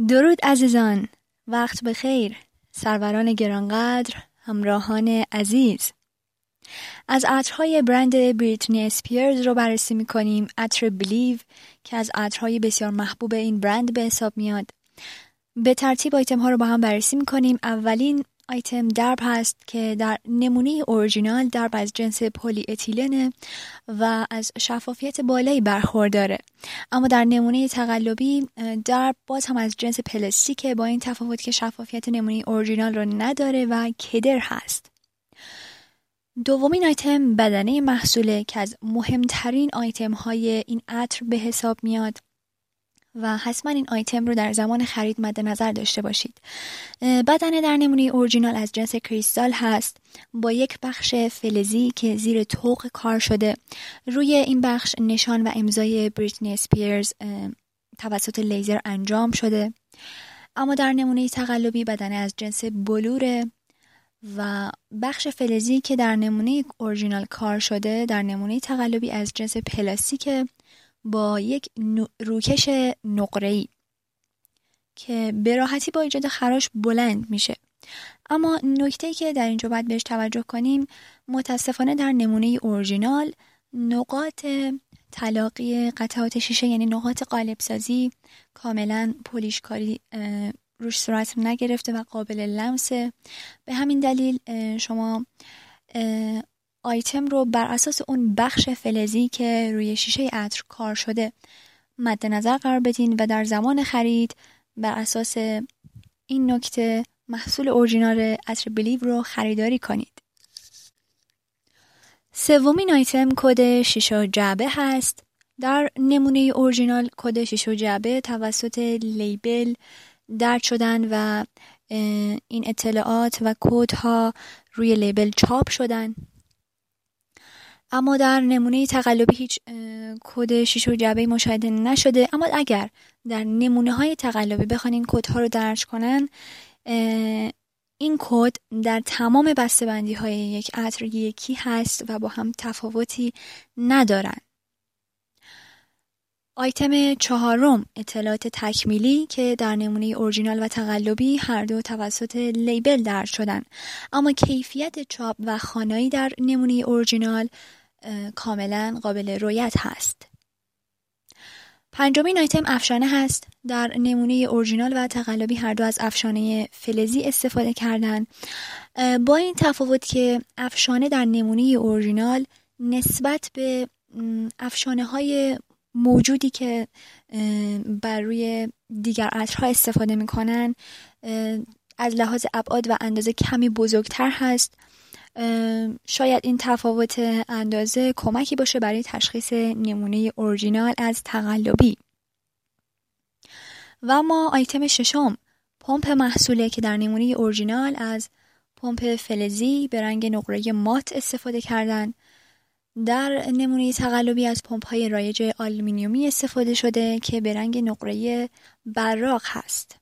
درود عزیزان، وقت بخیر. سروران گرانقدر، همراهان عزیز، از عطرهای برند بریتنی اسپیرز رو بررسی میکنیم. عطر بلیو که از عطرهای بسیار محبوب این برند به حساب میاد. به ترتیب آیتم ها رو با هم بررسی میکنیم. اولین آیتم درب هست که در نمونه اورجینال درب از جنس پلی اتیلنه و از شفافیت بالایی برخورداره، اما در نمونه تقلبی درب باز هم از جنس پلاستیکه، با این تفاوت که شفافیت نمونه اورجینال رو نداره و کدر هست. دومین آیتم بدنه محصوله که از مهمترین آیتم های این عطر به حساب میاد و حتما این آیتم رو در زمان خرید مد نظر داشته باشید. بدنه در نمونه اورجینال از جنس کریستال هست با یک بخش فلزی که زیر طوق کار شده. روی این بخش نشان و امضای بریتنی اسپیرز توسط لیزر انجام شده. اما در نمونه تقلبی بدنه از جنس بلوره و بخش فلزی که در نمونه اورجینال کار شده در نمونه تقلبی از جنس پلاستیکه با یک روکش نقره‌ای که به راحتی با ایجاد خراش بلند میشه. اما نکته‌ای که در اینجا باید بهش توجه کنیم، متاسفانه در نمونه اورجینال نقاط تلاقی قطعات شیشه، یعنی نقاط قالب سازی، کاملا پولیشکاری روش صورت نگرفته و قابل لمسه. به همین دلیل شما آیتم رو بر اساس اون بخش فلزی که روی شیشه عطر کار شده مد نظر قرار بدین و در زمان خرید بر اساس این نکته محصول اورجینال عطر بلیو رو خریداری کنید. سومین آیتم کد شیشه جعبه هست. در نمونه اورجینال کد شیشه جعبه توسط لیبل درج شدن و این اطلاعات و کدها روی لیبل چاپ شدن. اما در نمونه تقلبی هیچ کد شیشه جعبه مشاهده نشده. اما اگر در نمونه های تقلبی بخوان این کدها رو درج کنن، این کد در تمام بسته‌بندی های یک عطر یکی هست و با هم تفاوتی ندارن. آیتم چهارم اطلاعات تکمیلی که در نمونه اورجینال و تقلبی هر دو توسط لیبل درج شدن، اما کیفیت چاپ و خوانایی در نمونه اورجینال کاملا قابل رؤیت هست. پنجمین آیتم افشانه هست. در نمونه اورجینال و تقلبی هر دو از افشانه فلزی استفاده کردن، با این تفاوت که افشانه در نمونه اورجینال نسبت به افشانه های موجودی که بر روی دیگر عطرها استفاده میکنن از لحاظ ابعاد و اندازه کمی بزرگتر هست. شاید این تفاوت اندازه کمکی باشه برای تشخیص نمونه اورجینال از تقلبی. و اما آیتم ششم پمپ محصوله که در نمونه اورجینال از پمپ فلزی به رنگ نقره مات استفاده کردن. در نمونه تقلبی از پمپ‌های رایج آلومینیومی استفاده شده که به رنگ نقره براق هست.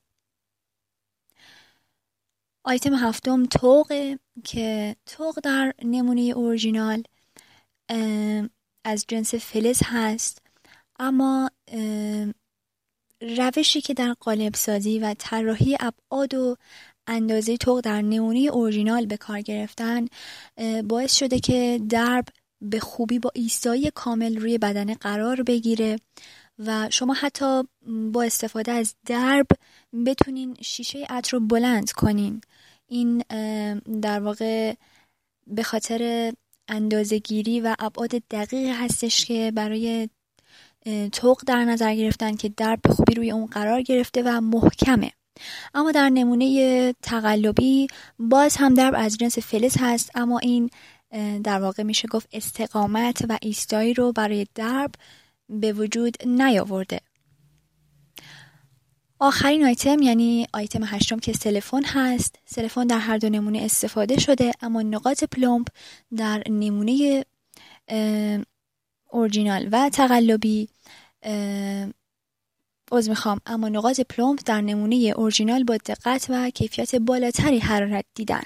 آیتم هفتم طوق که طوق در نمونه اورجینال از جنس فلز هست، اما روشی که در قالب سازی و طراحی ابعاد و اندازه طوق در نمونه اورجینال به کار گرفتن باعث شده که درب به خوبی با ایستایی کامل روی بدنه قرار بگیره و شما حتی با استفاده از درب بتونین شیشه عطر رو بلند کنین. این در واقع به خاطر اندازه‌گیری و ابعاد دقیق هستش که برای طوق در نظر گرفتن که درب به خوبی روی اون قرار گرفته و محکمه. اما در نمونه تقلبی باز هم درب از جنس فلز هست، اما این در واقع میشه گفت استقامت و ایستایی رو برای درب به وجود نیاورده. آخرین آیتم یعنی آیتم هشتم که سلفون هست. سلفون در هر دو نمونه استفاده شده، اما نقاط پلمب در نمونه اورجینال و تقلبی اما نقاط پلمب در نمونه اورجینال با دقت و کیفیت بالاتری حرارت دیدن.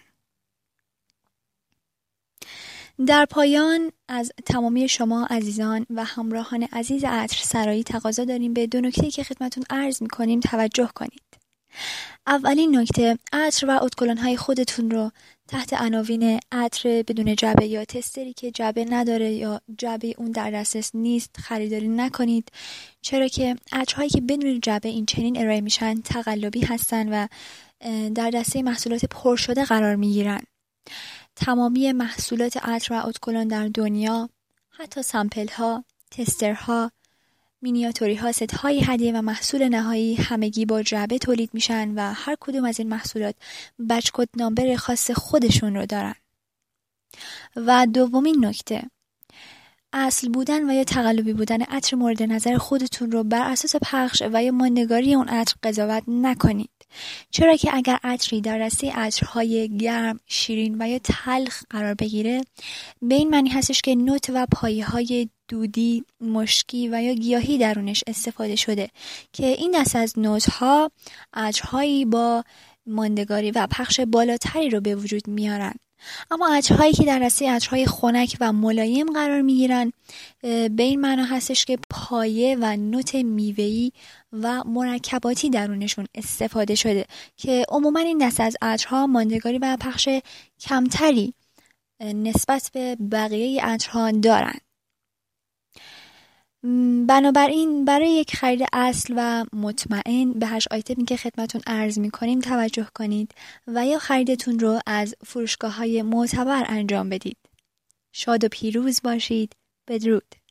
در پایان از تمامی شما عزیزان و همراهان عزیز عطر سرایی تقاضا داریم به دو نکته که خدمتون عرض می‌کنیم توجه کنید. اولین نکته، عطر و ادکلون‌های خودتون رو تحت عناوین عطر بدون جعبه یا تستری که جعبه نداره یا جعبه اون در دسترس نیست خریداری نکنید، چرا که عطرهایی که بدون جعبه این چنین ارائه میشن تقلبی هستن و در دسته محصولات پر شده قرار میگیرن. تمامی محصولات عطر و ادکلون در دنیا، حتی سامپل ها، تستر ها، مینیاتوری ها، ست های هدیه و محصول نهایی همگی با جعبه تولید میشن و هر کدوم از این محصولات بچ کد نامبر خاص خودشون رو دارن. و دومین نکته، اصل بودن و یا تقلبی بودن عطر مورد نظر خودتون رو بر اساس پخش و یا ماندگاری اون عطر قضاوت نکنید، چرا که اگر عطری در دسته عطرهای گرم، شیرین و یا تلخ قرار بگیره، به این معنی هستش که نوت و پایه‌های دودی، مشکی و یا گیاهی درونش استفاده شده که این دسته از نوت‌ها عطرهایی با ماندگاری و پخش بالاتری رو به وجود میارن. اما عطرهایی که در دسته عطرهای خنک و ملایم قرار میگیرن، به این معنا هستش که پایه و نوت میوه‌ای و مرکباتی درونشون استفاده شده که عموما این دسته از عطرها ماندگاری و پخش کمتری نسبت به بقیه عطرها دارن. بنابراین برای یک خرید اصل و مطمئن به 8 آیتمی که خدمتون عرض می‌کنیم توجه کنید و یا خریدتون رو از فروشگاه‌های معتبر انجام بدید. شاد و پیروز باشید. بدرود.